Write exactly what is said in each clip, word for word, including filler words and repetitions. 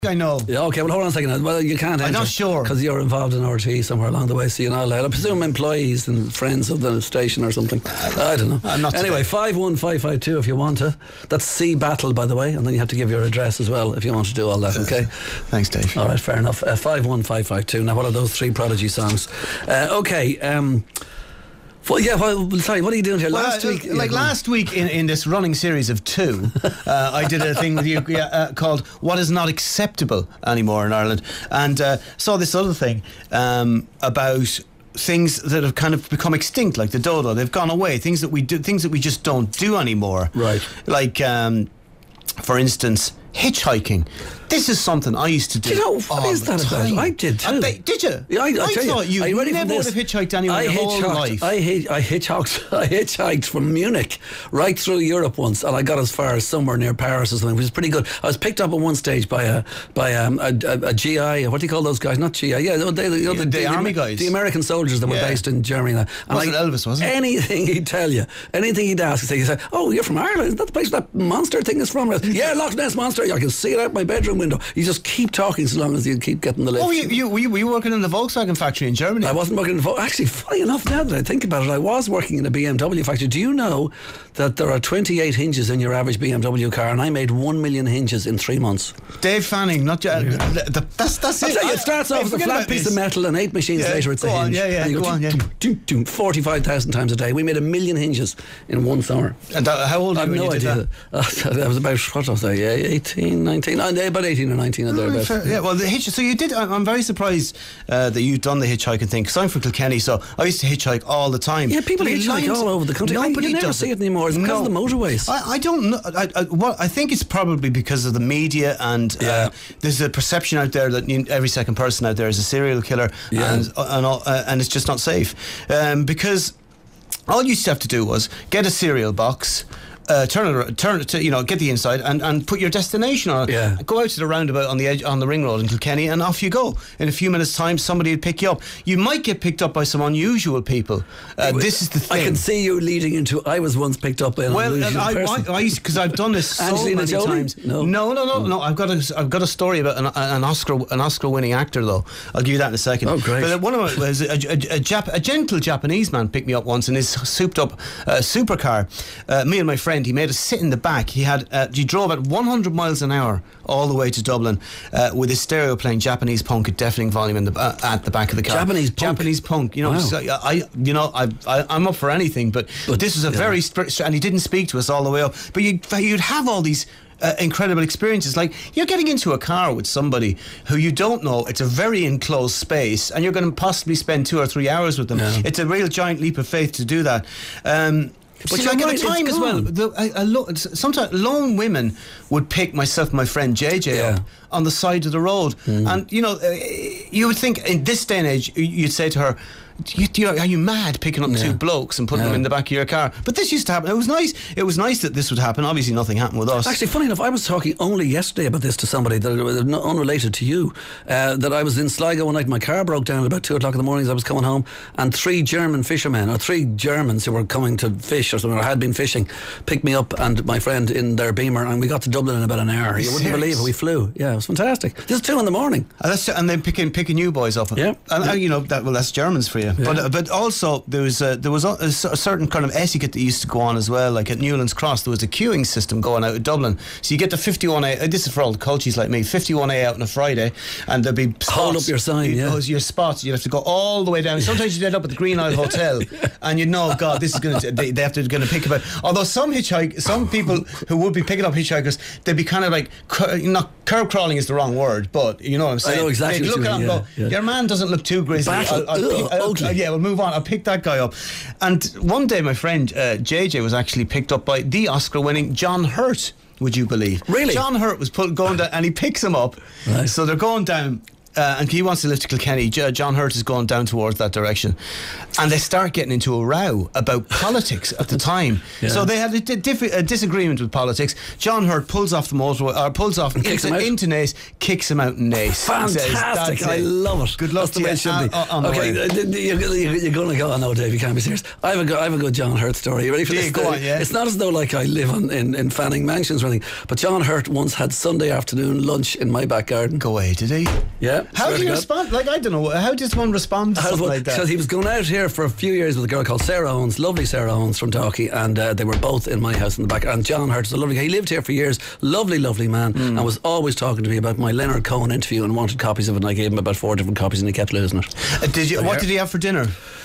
I know. Yeah, okay, well, hold on a second. Well, you can't enter. I'm not sure. Because you're involved in R T E somewhere along the way, so you're not allowed. I presume employees and friends of the station or something. I don't know. I'm not anyway, five one five five two if you want to. That's C Battle, by the way, and then you have to give your address as well if you want to do all that, okay? Thanks, Dave. All right, fair enough. Uh, five one five five two. Now, what are those three Prodigy songs? Uh, okay, um... Well, yeah, well, sorry, what are you doing here? Well, last uh, week... Like yeah, last week in, in this running series of two, uh, I did a thing with you uh, called What Is Not Acceptable Anymore in Ireland, and uh, saw this other thing um, about things that have kind of become extinct, like the dodo. They've gone away, things that we do, things that we just don't do anymore. Right. Like, um, for instance, hitchhiking. This is something I used to do. Do you know, what is that about? I did too. I bet, did you? Yeah, I, I, I tell thought you, you, you never would have hitchhiked anywhere I in your whole hitchhiked, life. I, hitch, I, hitchhiked, I hitchhiked from Munich right through Europe once, and I got as far as somewhere near Paris or something, which was pretty good. I was picked up at one stage by a by um, a, a, a G I, what do you call those guys? Not G I, yeah, they, they, you know, the, the, the, the army guys. The American soldiers that were yeah. based in Germany. And wasn't like, Elvis, was it? Anything he'd tell you, anything he'd ask, he'd say, oh, you're from Ireland? Is that the place that monster thing is from? Yeah, Loch Ness Monster. I can see it out my bedroom window. You just keep talking so long as you keep getting the lift. Oh, you, you, were, you, were you working in the Volkswagen factory in Germany? I wasn't working in the Volkswagen. Actually, funny enough, now that I think about it, I was working in a B M W factory. Do you know that there are twenty-eight hinges in your average B M W car, and I made one million hinges in three months? Dave Fanning, not uh, yeah. the, that's that's I'll it. tell you, it starts I, off with a flat piece this. of metal, and eight machines yeah, later it's a on, hinge. Yeah, yeah, and you go, go on, yeah. Doom, doom, forty-five thousand times a day. We made a million hinges in one summer. And that, how old I were have you no when you idea. did that? I was about, what was I, eighteen, nineteen, about eighteen or nineteen or thereabouts. Oh, yeah, well, the hitch. So you did. I'm very surprised uh, that you've done the hitchhiking thing, because I'm from Kilkenny, so I used to hitchhike all the time. Yeah, people but hitchhike all over the country. Nobody but you never does see it it anymore. It's because no. of the motorways. I, I don't know. I, I, what, I think it's probably because of the media, and yeah. uh, there's a perception out there that you, every second person out there is a serial killer, yeah. and and, all, uh, and it's just not safe. Um, because all you used to have to do was get a cereal box. Uh, turn it, turn it to, you know, get the inside and, and put your destination on it. Yeah. Go out to the roundabout on the edge, on the ring road in Kilkenny, and off you go. In a few minutes' time, somebody will pick you up. You might get picked up by some unusual people. Uh, this is the thing. I can see you leading into. I was once picked up by an well, unusual I, person. I, I used because I've done this so Angelina many Jolie? times. No, no, no, no, oh. no. I've got a, I've got a story about an, an Oscar, an Oscar-winning actor, though. I'll give you that in a second. Oh, great! But one of my was a, a, a, Jap, a gentle Japanese man picked me up once in his souped-up uh, supercar. Uh, me and my friend, he made us sit in the back. He had uh, he drove at one hundred miles an hour all the way to Dublin uh, with his stereo playing Japanese punk at deafening volume in the uh, at the back of the car. Japanese punk. Japanese punk. You know, wow. so I you know I, I I'm up for anything, but, but this was a yeah. very stri- and he didn't speak to us all the way up. But you'd you'd have all these. Uh, incredible experiences. Like, you're getting into a car with somebody who you don't know. It's a very enclosed space, and you're going to possibly spend two or three hours with them. Yeah. It's a real giant leap of faith to do that. Um, But See, like right, at the time it's as well, gone. the, I, I lo- sometimes lone women would pick myself and my friend J J Yeah. up on the side of the road, mm. and you know, uh, you would think in this day and age you'd say to her, You, you know, are you mad picking up yeah. two blokes and putting yeah. them in the back of your car? But this used to happen. It was nice. It was nice that this would happen. Obviously, nothing happened with us. Actually, funny enough, I was talking only yesterday about this to somebody that was unrelated to you. Uh, that I was in Sligo one night. My car broke down at about two o'clock in the morning as I was coming home, and three German fishermen, or three Germans who were coming to fish or something, or had been fishing, picked me up and my friend in their Beamer, and we got to Dublin in about an hour. You wouldn't serious? believe it. We flew. Yeah, it was fantastic. This is two in the morning. And, that's, and then picking picking you boys up. Yeah, and yeah. Uh, you know that. Well, that's Germans for you. Yeah. But uh, but also there was a, there was a, a certain kind of etiquette that used to go on as well. Like at Newlands Cross, there was a queuing system going out of Dublin. So you get the fifty-one A. Uh, this is for all the culties like me. fifty-one A out on a Friday, and there'd be spots. Hold up your sign. You, yeah, your spots. You'd have to go all the way down. Sometimes you'd end up at the Green Isle Hotel, yeah. and you'd know, God, this is going to. They, they have to going to pick about. Although some hitchhike, some people who would be picking up hitchhikers, they'd be kind of like not curb crawling is the wrong word, but you know what I'm saying. I know exactly. They'd look at him and go, yeah. your man doesn't look too grisly. Battle. I'll, I'll Ugh, pick, I'll, ugly. I'll, yeah, we'll move on. I'll pick that guy up. And one day, my friend uh, J J was actually picked up by the Oscar-winning John Hurt. Would you believe? Really? John Hurt was put, going down, and he picks him up. Right. So they're going down uh, and he wants to live to Kilkenny. J- John Hurt is going down towards that direction, and they start getting into a row about politics at the time. Yeah. So they had a, diff- a disagreement with politics. John Hurt pulls off the motorway, or pulls off into, into Naas, kicks him out in Naas. Fantastic! Says, I love it. Good luck That's the way it should be. Uh, on okay, you're, you're going to go. Oh no, Dave, you can't be serious. I have a good, I have a good John Hurt story. You ready for yeah, this? Go on, yeah. It's not as though like I live on, in, in Fanning Mansions or anything, but John Hurt once had Sunday afternoon lunch in my back garden. Go away, did he? Yeah. How do you respond? Like, I don't know. How does one respond to something like that? Because he was going out here for a few years with a girl called Sarah Owens, lovely Sarah Owens from Dalkey, and uh, they were both in my house in the back. And John Hurt is a lovely guy. He lived here for years, lovely, lovely man, mm. and was always talking to me about my Leonard Cohen interview and wanted copies of it. And I gave him about four different copies, and he kept losing it. Uh, did you? So what here? Did he have for dinner?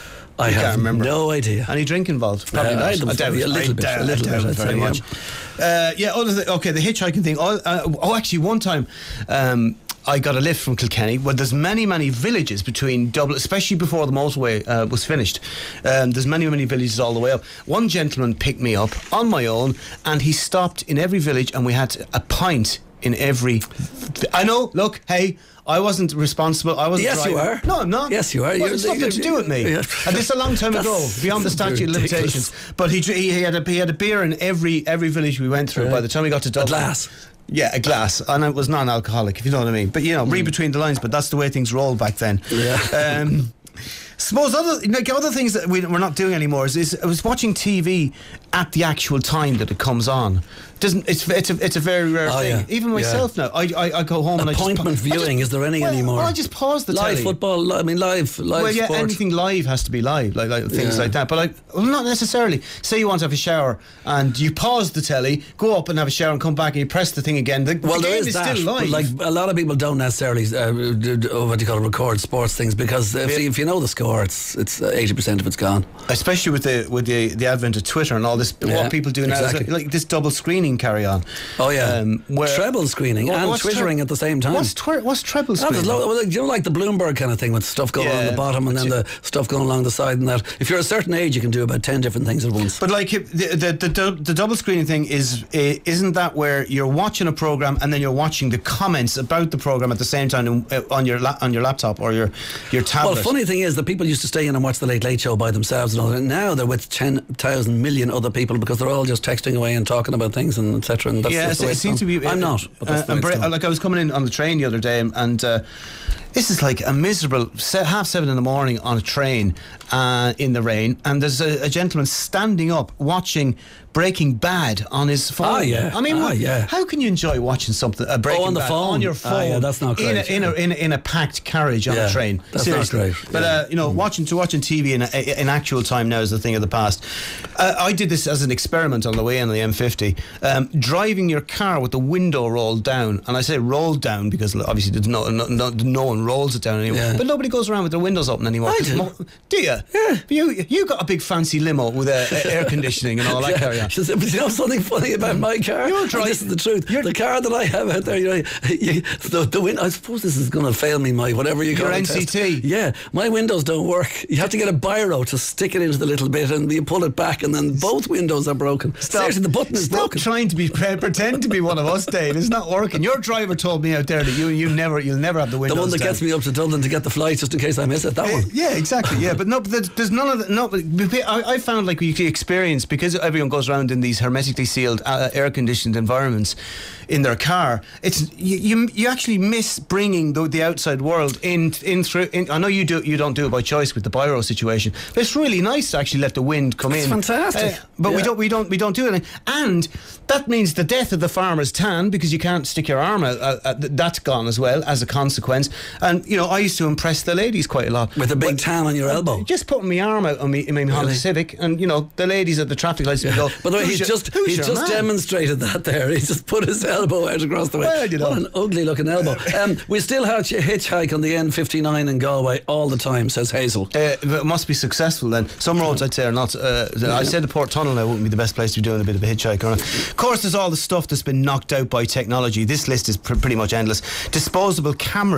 I can't have remember. No idea. Any drink involved? Probably uh, not. I, I doubt it. A little I bit. doubt, a little I doubt bit. It very say, much. Yeah. Uh, yeah. Other th- okay. The hitchhiking thing. Oh, uh, oh, actually, one time. Um, I got a lift from Kilkenny. Well, there's many, many villages between Dublin, especially before the motorway uh, was finished. Um, there's many, many villages all the way up. One gentleman picked me up on my own, and he stopped in every village, and we had a pint in every. I know. Look, hey. I wasn't responsible. I wasn't. Yes, driving. you are. No, I'm not. Yes, you are. Well, it's nothing to do with me. Yeah. And this is a long time ago, beyond the statute of limitations. But he, he he had a he had a beer in every every village we went through. Right. By the time we got to Dublin, a glass. Yeah, a glass, and it was non-alcoholic, if you know what I mean. But you know, mm. read between the lines. But that's the way things rolled back then. Yeah. Um, suppose other like other things that we, we're not doing anymore is, is I was watching T V at the actual time that it comes on. Doesn't it's it's a it's a very rare oh, thing. Yeah. Even myself yeah. now, I, I I go home appointment and I just appointment viewing. Just, is there any well, anymore? Well, I just pause the live telly. football. I mean, live live. Well, yeah, sport. anything live has to be live, like, like things yeah. like that. But like, well, not necessarily. Say you want to have a shower and you pause the telly, go up and have a shower, and come back and you press the thing again. The, well, the there game is, is that, still live. But like a lot of people don't necessarily uh, do, what do you call it, record sports things because if, yeah. if you know the score, it's it's eighty percent of it's gone. Especially with the with the, the advent of Twitter and all this, yeah, what people do now, exactly. is like, like this double screening carry on. Oh yeah. Um, Where, treble screening well, and twittering tre- at the same time. What's, twer- what's treble screening? Lo- well, you know, like the Bloomberg kind of thing with stuff going yeah, on the bottom and then the stuff going along the side and that. If you're a certain age, you can do about ten different things at once. But like the the, the, the, the double screening thing is uh, isn't that where you're watching a program and then you're watching the comments about the program at the same time uh, on your la- on your laptop or your your tablet? Well, funny thing is that people used to stay in and watch the Late Late Show by themselves and all that. Now they're with ten thousand million other people because they're all just texting away and talking about things and et cetera. And that's, yeah, that's the way it seems to be. I'm not. But Uh, and bra- like I was coming in on the train the other day, and uh, this is like a miserable se- half seven in the morning on a train uh, in the rain, and there's a, a gentleman standing up watching Breaking Bad on his phone. Ah, yeah. I mean, ah, what, yeah. how can you enjoy watching something uh, Breaking oh, on the Bad phone. on your phone? Ah, yeah, that's not great. In a, in a, in a, in a packed carriage on yeah, a train. That's Seriously. not great. But yeah. uh, you know, mm. watching to watching T V in, a, in actual time now is a thing of the past. Uh, I did this as an experiment on the way in the M fifty, um, driving your car with the window rolled down, and I say rolled down because obviously there's no no, no, no one rolls it down anymore. Yeah. But nobody goes around with their windows open anymore. I do. Mo- do you? Yeah. You you got a big fancy limo with uh, air conditioning and all that yeah. carry on. But you know something funny about my car? You're driving. This is the truth. You're the car that I have out there, you know, you, the, the win- I suppose this is going to fail me, my whatever you call Your it. N C T. Test. Yeah, my windows don't work. You have to get a biro to stick it into the little bit and you pull it back and then both windows are broken. Stop. Seriously, the button is Stop broken. trying to be pretend to be one of us, Dave. It's not working. Your driver told me out there that you you never you'll never have the windows The one that down. gets me up to Dublin to get the flight just in case I miss it. That uh, one. Yeah, exactly. Yeah, but no, but there's, there's none of that. No, but I, I found like we experience because everyone goes around in these hermetically sealed, uh, air-conditioned environments in their car. It's you you, you actually miss bringing the, the outside world in in through. In, I know you do you don't do it by choice with the biro situation, but it's really nice to actually let the wind come it's in. Fantastic. Uh, but yeah. we don't we don't we don't do anything, and that means the death of the farmer's tan because you can't stick your arm out. Uh, uh, that's gone as well as a consequence. And you know, I used to impress the ladies quite a lot with a big but, tan on your elbow. Just putting my arm out on me in my Honda really? Civic, and you know, the ladies at the traffic lights would go. By the way, he's your, just he's just man? demonstrated that there. He's just put his elbow out across the way. Well, you know. What an ugly looking elbow. Um, we still have hitchhike on the N fifty-nine in Galway all the time, says Hazel. Uh, it must be successful then. Some roads I'd say are not. Uh, yeah. I'd say the Port Tunnel now wouldn't be the best place to be doing a bit of a hitchhike. Of course, there's all the stuff that's been knocked out by technology. This list is pr- pretty much endless. Disposable cameras are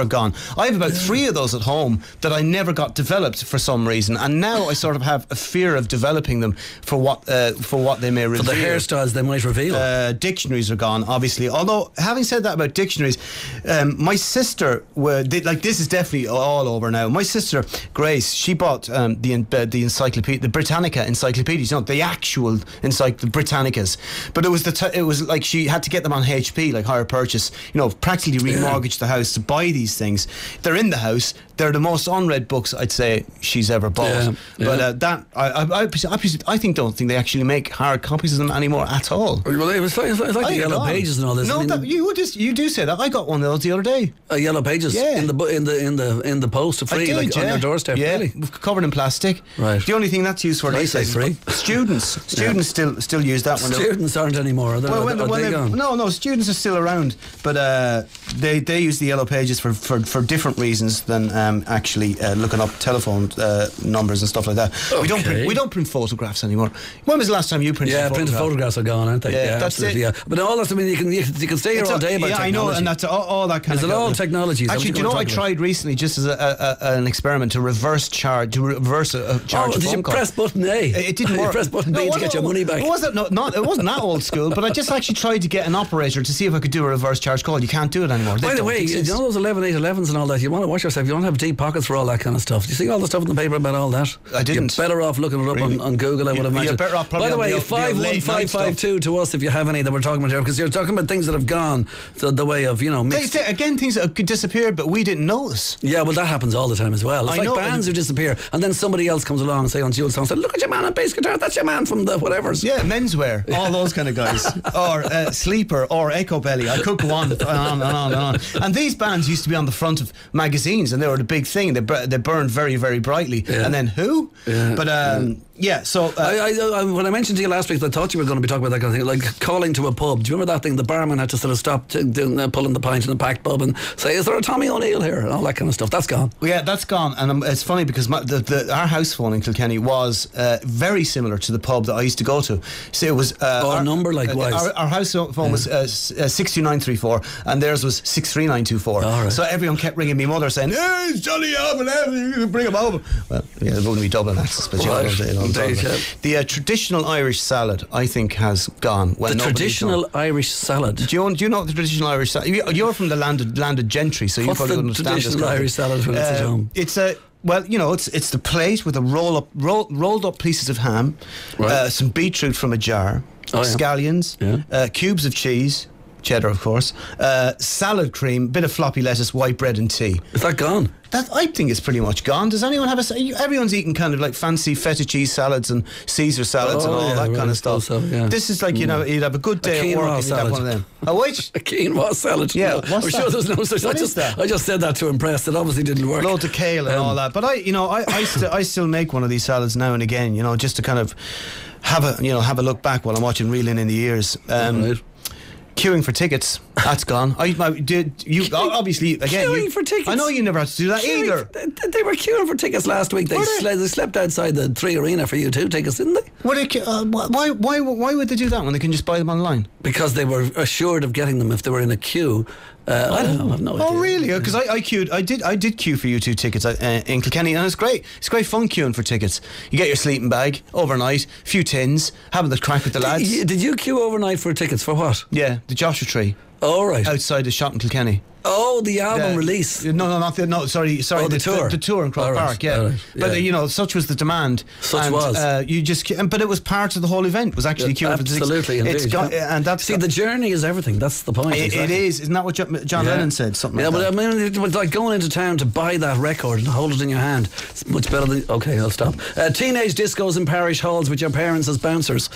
gone. I have about three of those at home that I never got developed for some reason, and now I sort of have a fear of developing them for what uh, for what they may reveal. For the hairstyles they might reveal. Uh, dictionaries are gone, obviously. Although, having said that about dictionaries, um, my sister, were, they, like this is definitely all over now. My sister Grace, she bought um, the uh, the encyclopedia, the Britannica encyclopedias, you know, the actual encycl- the Britannicas. But it was the t- it was like she had to get them on H P, like hire purchase. You know, practically remortgage the house to buy these things. They're in the house. They're the most unread books I'd say she's ever bought. Yeah, yeah. But uh, that I I, I I think don't think they actually make hard copies of them anymore at all. Well, it was like, it was like the Yellow Pages and all this. No, I mean, that, you just you do say that. I got one of those the other day. Uh, Yellow Pages. Yeah. In the bu- in the in the in the post for free, did, like yeah. on your doorstep. Yeah, Really? covered in plastic. Right. The only thing that's used for I these say days, free. Students, students Yeah. still still use that one. Students aren't anymore. Are they, Well, are when, they, are when they they- gone? no, no, students are still around, but uh, they they use the Yellow Pages for, for, for different reasons than um, actually uh, looking up telephone uh, numbers and stuff like that. We don't Okay. print, we don't print photographs anymore. When was the last time you printed? Yeah, a printed photograph? photographs are gone, aren't they? Yeah, Yeah, that's absolutely. it. Yeah, but all that I mean, you can you, you can stay here It's all a- day about yeah, technology. I know, and that's all, all that kind Is of. it all technology? Is that Actually, what do you you know wanna I talk about? tried recently, just as a, a, a, an experiment, to reverse charge, to reverse a, a charge. Oh, a did phone you call. press button A? It, it didn't You work. press button No, B it to get your wasn't- money back. It wasn't no, not. It wasn't that old school, but I just actually tried to get an operator to see if I could do a reverse charge call. You can't do it anymore. They By the don't way, you exist. know those eleven eight elevens and all that. You want to watch yourself. You don't have deep pockets for all that kind of stuff. Do you see all the stuff in the paper about all that? I didn't. You're better off looking it up Really? on, on Google, I would You- imagine. you're better off probably By the on way, the- the five one late five night five two to us if you have any that we're talking about here, because you're talking about things that have gone the, the way of, you know, They, mixed. they- again, things that have disappeared, but we didn't notice. Yeah, well, that happens all the time as well. It's I like know, bands and- who disappear, and then somebody else comes along and say on Jules song, say, "Look at your man on bass guitar. That's your man from the whatever's." Yeah, menswear, all those kind of guys, or uh, Sleeper, or Echo Belly. I could go on and on and on and on. And these bands used to be on the front of magazines, and they were the big thing. They bur- they burned very, very brightly. Yeah. And then who? Yeah. But um, yeah. So uh, I, I, I, when I mentioned to you last week, I thought you were going to be talking about that kind of thing, like calling to a pub. Do you remember that thing? The barman had to sort of stop t- doing, uh, pulling the pint in a packed pub and say, "Is there a Tommy O'Neill here?" and all that kind of stuff. That's gone. yeah, that's gone. And um, it's funny because my, the, the, our house phone in Kilkenny was uh, very similar to the pub that I used to go to. So it was uh, Oh, our number likewise. Our, our house phone was uh, six two nine three four, and theirs was six three nine two four. All right. So everyone kept ringing me mother saying, "Hey, it's Johnny Alvin, bring him over." Well, yeah, it wouldn't be Dublin access, but you know, Right. you know what I'm talking Indeed, about. yeah. The uh, traditional Irish salad, I think, has gone. When The nobody's traditional known. Irish salad. Do you, do you know the traditional Irish salad? You- You're from the landed landed gentry, so you What's probably the wouldn't understand this. traditional kind of Irish thing. salad when it's at Uh, home? It's a well, you know, it's it's the plate with a roll up roll, rolled up pieces of ham, Right. uh, some beetroot from a jar, Oh, yeah. scallions, Yeah. uh, cubes of cheese. Cheddar, of course. Uh, salad cream, bit of floppy lettuce, white bread, and tea. Is that gone? That I think is pretty much gone. Does anyone have a? sa- Everyone's eating kind of like fancy feta cheese salads and Caesar salads and Oh, all yeah, that right, kind I of stuff. suppose so, yeah. This is like you know you'd have a good day at quinoa work and you'd have salad. one of them. A which? A quinoa salad. Yeah, No, what's I'm that? sure there's no such. I What is just, that? I just said that to impress. It obviously didn't work. Loads of kale and Um, all that. But I, you know, I, I, st- I still make one of these salads now and again. You know, just to kind of have a, you know, have a look back while I'm watching Reeling in the Years. Um, Right. Queuing for tickets, that's gone. I, I did you obviously again. Queuing you- for tickets? I know you never had to do that Queuing- either. They, they were queuing for tickets last week. They, Were they? sle- they slept outside the Three Arena for you two tickets, didn't they? Were they, que- uh, why, why, why would they do that when they can just buy them online? Because they were assured of getting them if they were in a queue. Uh, I don't know. I've no idea. Oh really? Because I, I queued. I did. I did queue for you two tickets uh, in Kilkenny, and it's great. It's great fun queuing for tickets. You get your sleeping bag overnight, few tins, having the crack with the lads. Y- Did you queue overnight for tickets for what? Yeah, the Joshua Tree All right. outside the shop in Kilkenny. Oh, the album Yeah. release. No, no, not the no. Sorry, sorry. Oh, the tour. the, tour in Croke All right, Park. Yeah, all right, but yeah. uh, you know, such was the demand. Such and, was. Uh, you just, and- but it was part of the whole event. Was actually queuing for the tickets. Absolutely, indeed. It's got, yeah. and that's See, the journey is everything. That's the point. it, exactly. it is. Isn't that what Jo- John Yeah. Lennon said? Something Yeah, like but that. I mean, it was like going into town to buy that record and hold it in your hand. It's much better than. Okay, I'll stop. Uh, teenage discos in parish halls with your parents as bouncers.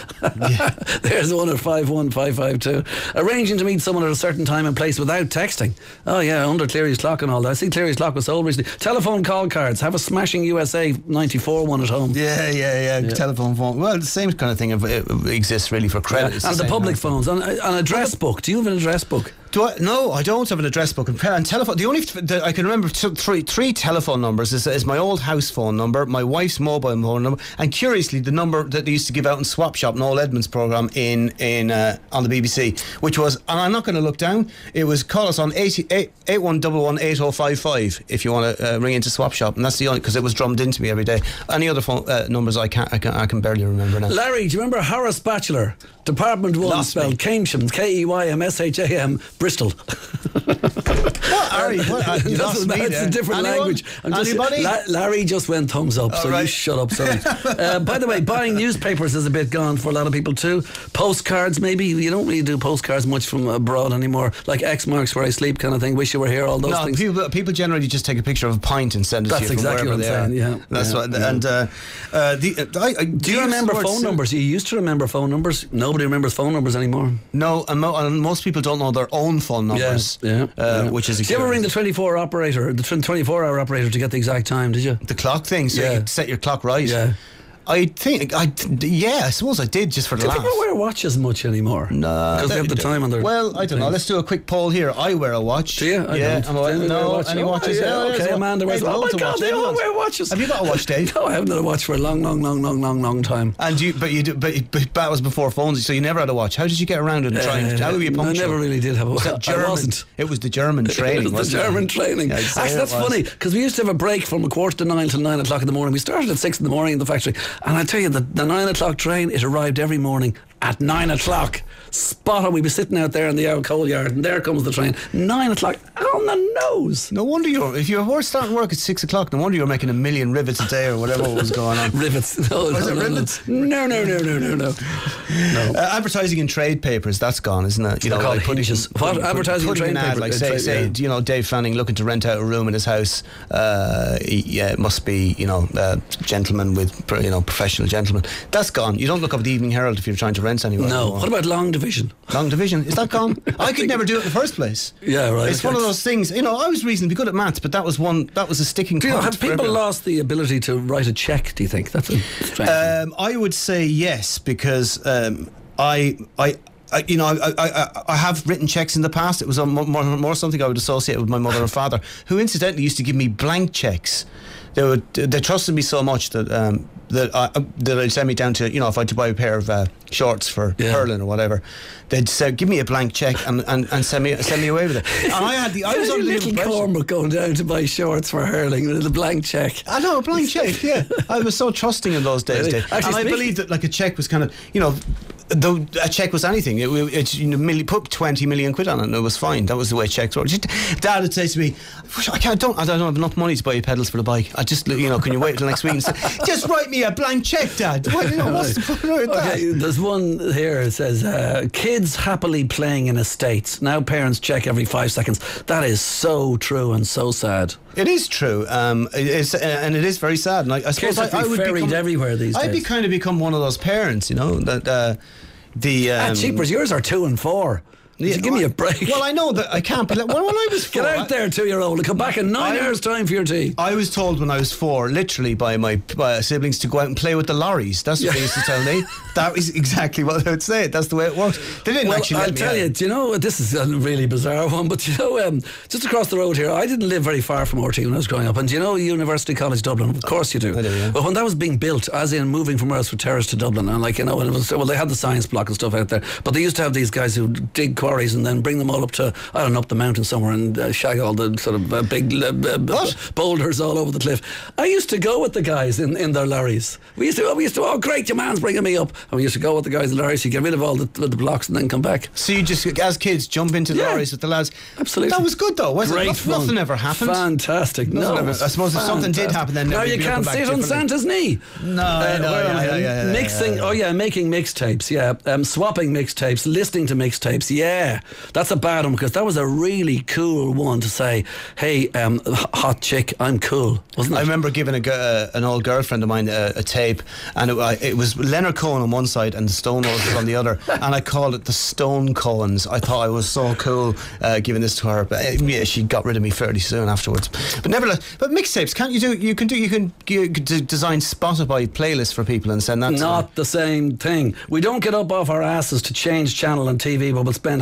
There's one at five one five five two. Arranging to meet someone at a certain time and place without texting. Oh, yeah, under Cleary's clock and all that. I see Cleary's clock was sold recently. Telephone call cards. Have a smashing U S A ninety-four one at home. Yeah, yeah, yeah, Telephone phone. Well, the same kind of thing of, uh, exists really for credit. It's And the same public thing. phones. An, an address book. Do you have an address book? Do I? No, I don't have an address book and, and telephone. The only th- that I can remember t- three three telephone numbers is, is my old house phone number, my wife's mobile phone number, and curiously the number that they used to give out in Swap Shop, Noel Edmonds programme in in uh, on the B B C, which was, and I'm not going to look down. It was call us on eight one one one eight oh five five if you want to uh, ring into Swap Shop, and that's the only, because it was drummed into me every day. Any other phone uh, numbers I can't I can I can barely remember now. Larry, do you remember Horace Batchelor, Department One, Lost spelled Keynsham, K E Y M S H A M, Bristol. What, Harry? What, uh, you lost me It's there. a different Anyone? language. I'm just, Anybody? La- Larry just went thumbs up, so right. you shut up, son. uh, by the way, buying newspapers is a bit gone for a lot of people too. Postcards, maybe. You don't really do postcards much from abroad anymore, like X marks where I sleep kind of thing. Wish you were here, all those No, things. people, people generally just take a picture of a pint and send it That's to you from exactly wherever what I'm they saying, are. yeah. That's Yeah, what. yeah. And uh, uh, the, uh, I, I, Do you remember phone numbers? You used to remember phone numbers. Nobody remembers phone numbers anymore. No, and, mo- and most people don't know their own phone numbers. Yeah, yeah, uh, yeah. Which is. Did you ever ring the twenty-four operator, the twenty-four hour operator, to get the exact time? Did you? the clock thing, so Yeah. you could set your clock right? Yeah. I think I yeah, I suppose I did just for the Do laugh. people wear watches much anymore? No, because they have the time on their. Well, I don't know. things. Let's do a quick poll here. I wear a watch. Do you? I yeah. don't. I'm a, Do you wear a no, watch? any Oh, watches? yeah, Yeah, okay, there's one. Amanda wears. Hey, Oh my loads of God, watches. they all Everyone's- wear watches. Have you got a watch, Dave? No, I haven't had a watch for a long, long, long, long, long, long time. And you, but you, do, but, but that was before phones, so you never had a watch. How did you get around it and try and? Uh, How were you I punctual? never really did have a Was watch. that I German? wasn't. It was the German training. It was the wasn't it? German training. Yeah, I'd say Actually, it that's was. funny because we used to have a break from a quarter to nine till nine o'clock in the morning. We started at six in the morning in the factory, and I tell you, the, the nine o'clock train, it arrived every morning at nine o'clock. Spot on. We'd be sitting out there in the old coal yard, and there comes the train. Nine o'clock on the nose. No wonder you're. If you were starting work at six o'clock, no wonder you're making a million rivets a day or whatever was going on. Rivets. No, Was no, it no, rivets? No, no, no, no, no, no. no. Uh, advertising in trade papers, that's gone, isn't it? You know, They're called putting- hinges. What? putting- Advertising in putting trade an ad, paper- like uh, say, trade, say, yeah. you know, Dave Fanning looking to rent out a room in his house. Uh, he, yeah, it must be, you know, uh, gentlemen with, you know, professional gentlemen. That's gone. You don't look up at the Evening Herald if you're trying to rent anywhere. No. anymore. What about long division? Long division, is that gone? I could never do it in the first place. Yeah, right. It's one of those things. You know, I was reasonably good at maths, but that was one. That was a sticking Do you know, point have for people everyone. lost the ability to write a check, do you think? That's a strange thing. Um, I would say yes, because um, I, I, I, you know, I, I, I have written checks in the past. It was a more, more, more something I would associate with my mother and father, who incidentally used to give me blank checks. They would, they trusted me so much that um, that I, that they'd send me down to, you know, if I had to buy a pair of uh, shorts for Yeah. hurling or whatever, they'd say, give me a blank check and, and, and send me send me away with it. And I had the I was under the little impression. Cormac going down to buy shorts for hurling with a blank check. I know, a blank check, yeah. I was so trusting in those days, Really? Dave. Actually, and I speaking- believed that like a check was kind of, you know, though a check was anything. It, it, you know, milli, put twenty million quid on it and it was fine. That was the way checks worked. Dad would say to me, I can't, don't, I don't have enough money to buy you pedals for the bike. I just, you know, can you wait till next week and say, just write me a blank check, Dad. What, you know, what's the point with that? Okay, there's one here that says uh, kids happily playing in estates. Now parents check every five seconds. That is so true and so sad. It is true, um, it is, uh, and it is very sad. And I, I suppose Kids have to I, I be would ferried become, everywhere these I'd be days. kind of become one of those parents, you know, that uh, the um, ah, cheapers, yours are two and four. yeah, give me a break. Well, I know that I can't be like, well, when I was four, Get out there, two-year-old, and come back in nine I- hours' time for your tea. I was told when I was four, literally by my by siblings, to go out and play with the lorries. That's what they used to tell me. That was exactly what they would say. That's the way it worked. They didn't Well, actually let I'll me tell out. you, do you know, this is a really bizarre one, but you know, um, just across the road here, I didn't live very far from R T when I was growing up, and do you know University College Dublin? Of course you do. I do, yeah. But when that was being built, as in moving from Earlsford Terrace to Dublin, and like, you know, it was, well, they had the science block and stuff out there, but they used to have these guys who dig quarries and then bring them all up to, I don't know, up the mountain somewhere and uh, shag all the sort of uh, big uh, b- b- What? boulders all over the cliff. I used to go with the guys in, in their lorries. We used to, we used to, oh great, your man's bringing me up. And we used to go with the guys in the lorries, you get rid of all the, the blocks and then come back. So you just, as kids, jump into the Yeah. lorries with the lads. Absolutely. That was good though, wasn't Great it? fun. Nothing ever happened. Fantastic. Nothing No, ever- it was I suppose if something did fantastic. happen, then now we'd you be can't looking back sit on differently. Santa's knee. No, I know, where yeah, am I? yeah, yeah, yeah, mixing. yeah. Oh yeah, making mixtapes. Yeah, um, swapping mixtapes, listening to mixtapes. Yeah, that's a bad one because that was a really cool one to say. Hey, um, h- hot chick, I'm cool, wasn't it? I remember giving a, g- uh, an old girlfriend of mine a, a tape, and it, I- it was Leonard Cohen on one side and the Stonewalls on the other, and I called it the Stone Cohens. I thought I was so cool uh, giving this to her, but uh, yeah, she got rid of me fairly soon afterwards. But nevertheless, but mixtapes, can't you do? You can do. You can, you can d- design Spotify playlists for people and send that. to them. Not the same thing. We don't get up off our asses to change channel on T V, but we'll spend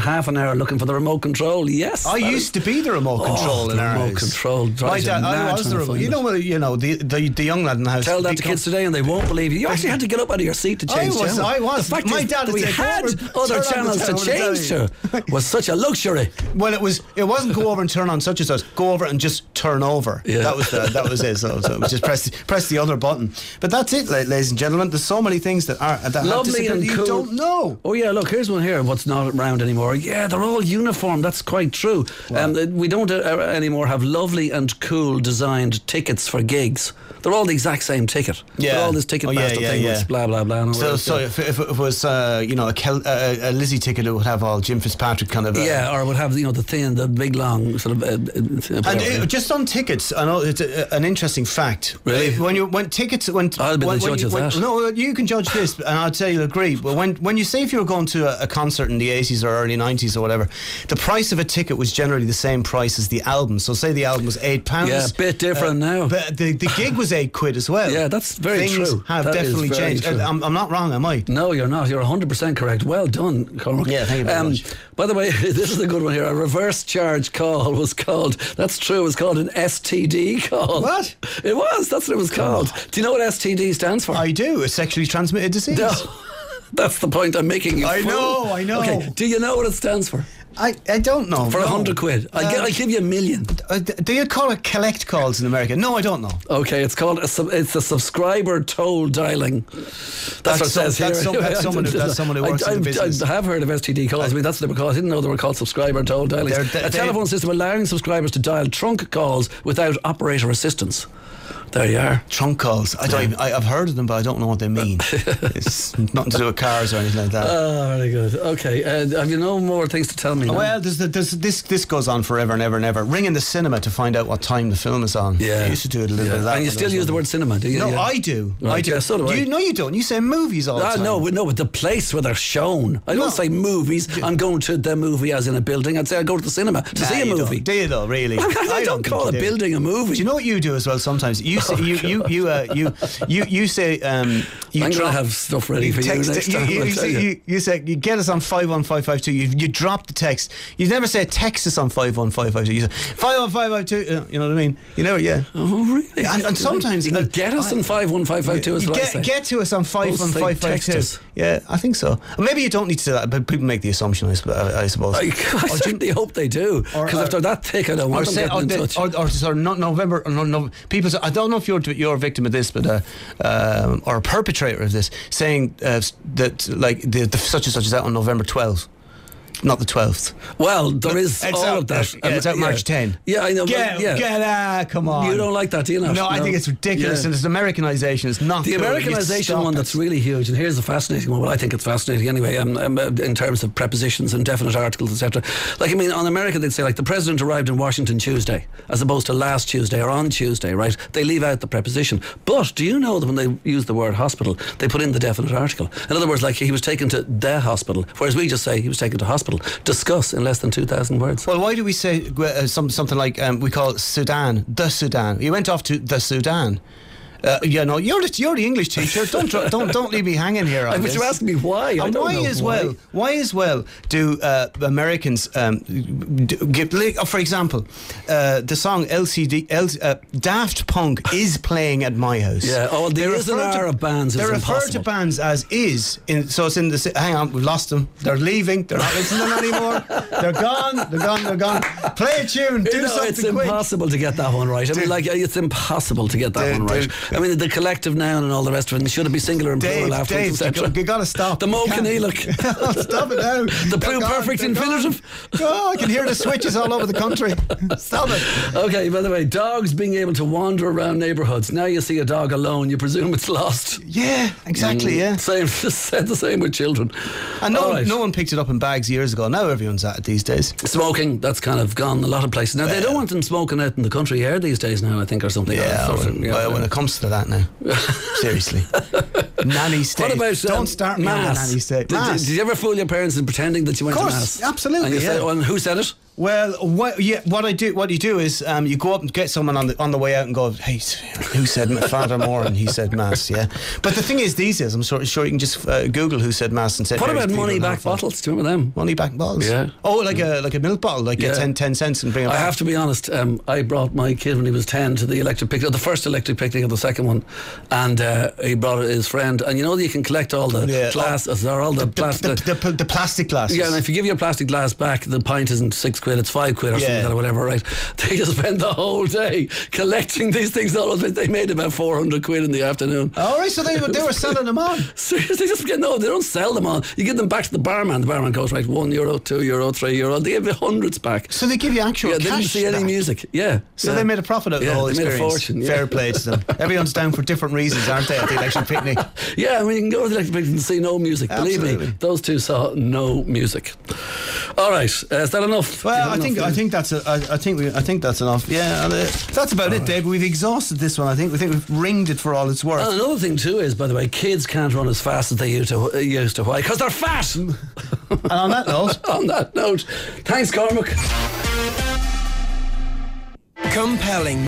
half an hour looking for the remote control. Yes, I used to be the remote control oh, in the our remote house. control. My dad, I was the remote. You know, you know the, the the young lad in the house. Tell that to kids today, and they won't believe you. You actually had to get up out of your seat to change I was, channel. I was. The fact My is, dad we had had over, other channels to change to. Was such a luxury. Well, it was. It wasn't go over and turn on such and such. Go over and just turn over. Yeah. That was the, that was it. So, so just press press the other button. But that's it, ladies and gentlemen. There's so many things that are that Lovely have and you cool. don't know. Oh yeah, look, here's one here. What's not around anymore? Yeah, they're all uniform. That's quite true. Wow. Um, we don't uh, anymore have lovely and cool designed tickets for gigs. They're all the exact same ticket. Yeah. They're all this ticket oh, yeah, master yeah, thing yeah. with blah blah blah. And all So, that so stuff. if, if it was, uh, you know, a, Kel, uh, a Lizzie ticket, it would have all Jim Fitzpatrick kind of. Uh, yeah, or it would have, you know, the thin, the big long sort of. Uh, uh, and it, just on tickets, I know it's a, an interesting fact. Really? When you when tickets when I'll be when, the when judge you, of when, that. No, you can judge this, and I'd say you'll agree. But when when you say if you were going to a, a concert in the eighties or early nineties or whatever, the price of a ticket was generally the same price as the album. So say the album was eight pounds. Yeah, a bit different uh, now. But the the gig was eight quid as well. Yeah, that's very Things true. have That is definitely very changed. true. I'm, I'm not wrong, am I? No, you're not. You're one hundred percent correct. Well done, Cormac. Yeah, thank you very much. By the way, this is a good one here. A reverse charge call was called, that's true, it was called an S T D call. What? It was, that's what it was called. Oh. Do you know what S T D stands for? I do. A sexually transmitted disease. No. That's the point I'm making. You I fool. know, I know. Okay, do you know what it stands for? I, I don't know. For a no. hundred quid. I Uh, gi- I give you a million. Uh, do you call it collect calls in America? No, I don't know. Okay, it's called a sub, it's a subscriber toll dialing. That's, That's what it some- says here. that's some- that's someone who- that's someone who works I, in the I- business. I have heard of S T D calls. I mean, that's what they were called. I didn't know they were called subscriber toll dialing. They're- they- A telephone system allowing subscribers to dial trunk calls without operator assistance. There you are. Trunk calls. I don't. Even, I, I've heard of them, but I don't know what they mean. It's nothing to do with cars or anything like that. Oh, very good. Okay, uh, have you no more things to tell me now? Well, there's, the, there's this this goes on forever and ever and ever. Ring in the cinema to find out what time the film is on. Yeah. I used to do it a little Yeah. bit of that. And you when I still was use the younger. word cinema, do you? No, Yeah. I do. Right, I do. yeah, so do I. you? No, you don't. You say movies all the Ah, time. no, no, but the place where they're shown. I don't No. say movies. I'm going to the movie as in a building. I'd say I go to the cinema to Nah, see a you movie. Don't. Do you though? Really? I, don't think call you a do. building a movie. Do you know what you do as well? Sometimes you say, you you you uh, you you you say um, you I'm going to drop- have stuff ready for you text next it- time. You, you, I'll you, tell say, you. you, you say you get us on five one five five two. You, you drop the text. You never say text us on five one five five two. You say five one five five two. Uh, you know what I mean? You know, yeah. Oh, really? And, and sometimes you can uh, get us I- on five one five five two as you well. I get, say. get to us on five one Both say five five text two. us. Yeah, I think so. Maybe you don't need to do that, but people make the assumption. I, sp- I I suppose. I, I Or do you- certainly hope they do, Or- because if or- they're that thick, I don't Or, want them say, getting or, in the, touch. or, or, sorry, not November. No, no, people. Say, I don't know if you're you're a victim of this, but uh, um, or a perpetrator of this, saying uh, that like the, the such and such is out on November twelfth, not the twelfth. Well, there is It's all out, of that. yeah, it's out March tenth. Yeah, I know. Get, but yeah. get ah, come on. You don't like that, do you not? No, I think it's ridiculous, Yeah. and it's Americanization. It's not The good. You need to Americanization stop one it. that's really huge, and here's the fascinating one. Well, I think it's fascinating anyway, um, um, uh, in terms of prepositions and definite articles, et cetera. Like, I mean, on America, they'd say, like, the president arrived in Washington Tuesday, as opposed to last Tuesday or on Tuesday, right? They leave out the preposition. But do you know that when they use the word hospital, they put in the definite article? In other words, like, he was taken to the hospital, whereas we just say he was taken to hospital. Discuss in less than two thousand words. Well, why do we say uh, some, something like um, we call it Sudan, the Sudan? You went off to the Sudan. Uh, you know, you're the, you're the English teacher. Don't tr- don't don't leave me hanging here on But this. you're asking me why. I And don't why know as why. well? Why as well do uh, Americans um, do, give? Like, uh, for example, uh, the song L C D, L, uh, Daft Punk is playing at my house. Yeah. Oh, They there is an refer to- hour of bands. They It's refer to impossible. bands as is. In, so it's in the. si- Hang on, we've lost them. They're leaving. They're not listening anymore. They're gone. They're gone. They're gone. Play a tune. Do You know, something it's quick. impossible to get that one right. I mean, Dude. like, it's impossible to get that Dude, one right. dude. I mean, the collective noun and all the rest of it, and should it be singular and Dave, plural afterwards, Dave, et cetera. you, you got to stop. The You Mo can't- Kenealach. Stop it now. The They're gone, perfect they're gone. infinitive. Oh, I can hear the switches all over the country. Stop it. Okay, by the way, dogs being able to wander around neighbourhoods. Now you see a dog alone, you presume it's lost. Yeah, exactly, yeah. Same, said the same with children. And no, All one, right. no one picked it up in bags years ago. Now everyone's at it these days. Smoking, that's kind of gone a lot of places. Now, they don't want them smoking out in the country air these days now, I think, or something. Yeah, Or when, something, yeah. well, when it comes to that now. Seriously. Nanny state. What about Don't um, start me on the mass? nanny state. Did, Mass. did you ever fool your parents in pretending that you went Of course, to mass? absolutely, And you yeah. said, well, and who said it? Well, what, yeah, what I do, what you do is um, you go up and get someone on the on the way out and go, hey, who said Father Moran? He said Mass, yeah. But the thing is, these days, I'm sure, sure you can just uh, Google who said Mass and say. What about money back bottles? Do you remember them? Money back bottles. Yeah. Oh, like a like a milk bottle, like Yeah. get ten, ten cents and bring it I back. have to be honest. Um, I brought my kid when he was ten to the electric picnic, the first electric picnic, or the second one, and uh, he brought his friend. And you know, you can collect all the Yeah. glasses or all the, the, plastic. the, the, the plastic glasses. Yeah, and if you give your plastic glass back, the pint isn't six quid, it's five quid or Yeah. something like that, or whatever, right? They just spent the whole day collecting these things. All of it. They made about four hundred quid in the afternoon. All right, so they were they were selling them on. Seriously, just get no, they don't sell them on. You give them back to the barman. The barman goes, right, one euro, two euro, three euro. They give you hundreds back. So they give you actual Yeah, they cash didn't see any back. music. Yeah. So yeah. they made a profit out of Yeah, the whole they made a experience. fortune, yeah. Fair play to them. Everyone's down for different reasons, aren't they, at the election picnic? Yeah, I mean, you can go to the electric picnic and see no music. Believe Absolutely. me, those two saw no music. All right, uh, is that enough? Well, Do you have I think enough, I uh, think that's a, I, I think we, I think that's enough. Yeah, and, uh, that's about it, Dave. We've exhausted this one. I think we think we've ringed it for all it's worth. And another thing too is, by the way, kids can't run as fast as they used to. Uh, used to. Why? Because they're fat. And on that note, On that note, thanks, Cormac. Compelling.